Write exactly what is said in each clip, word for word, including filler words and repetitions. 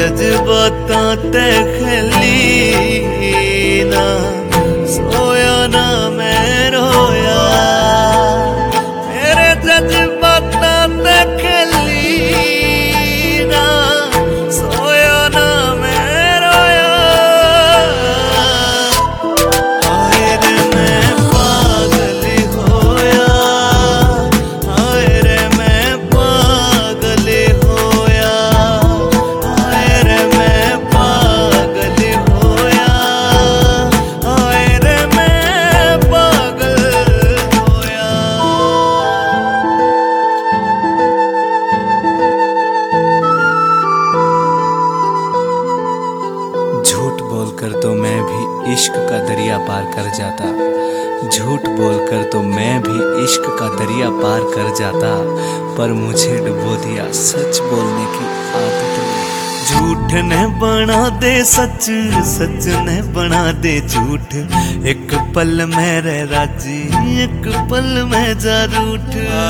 जज्बातां ते खली ना सोया ना मैं रोया, मेरे जज्बातां ते खली ना सोया ना मैं रोया। हाय रे मैं पागल होया, हाय रे मैं पागल होया, हाय रे मैं पागल होया, हाय रे मैं पागल होया। झूठ बोलकर तो मैं भी इश्क का दरिया पार कर जाता, झूठ बोलकर तो मैं भी इश्क का दरिया पार कर जाता, पर मुझे डुबो दिया सच बोलने की आदत ने। झूठ ने बना दे सच, सच ने बना दे झूठ, एक पल में रह राजी एक पल में जा रूठ।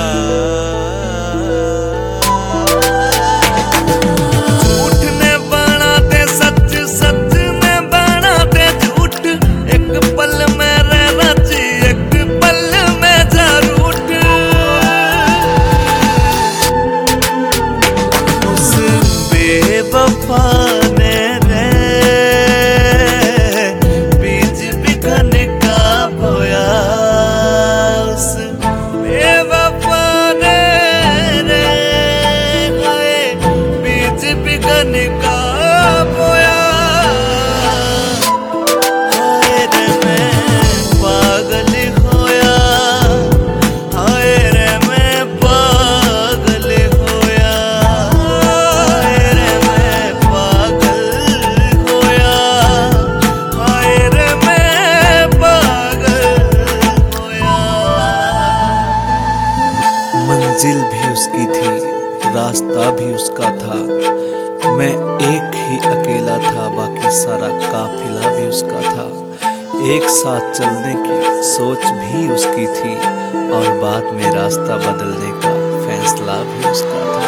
झूठ ने बना दे सच, सच ने बना दे झूठ, एक पल में रह राजी एक पल में जा रूठ। उस बेवफा ने रे बीज बिखन का बोया, उस बेवफा ने रे बीज बिखन का बोया। हाय रे मैं पागल होया, हाय रे मैं पागल होया, हाय रे मैं पागल होया, हाय रे मैं पागल होया। मंजिल भी उसकी थी, रास्ता भी उसका था, मैं एक ही अकेला था, बाकी सारा काफिला भी उसका था। एक साथ चलने की सोच भी उसकी थी, और बाद में रास्ता बदलने का फैसला भी उसका था।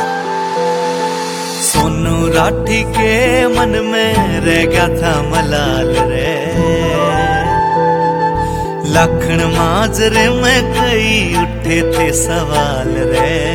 सोनू राठी के मन में रह गया था मलाल रे, लखन माजरे में कई उठे थे सवाल रे।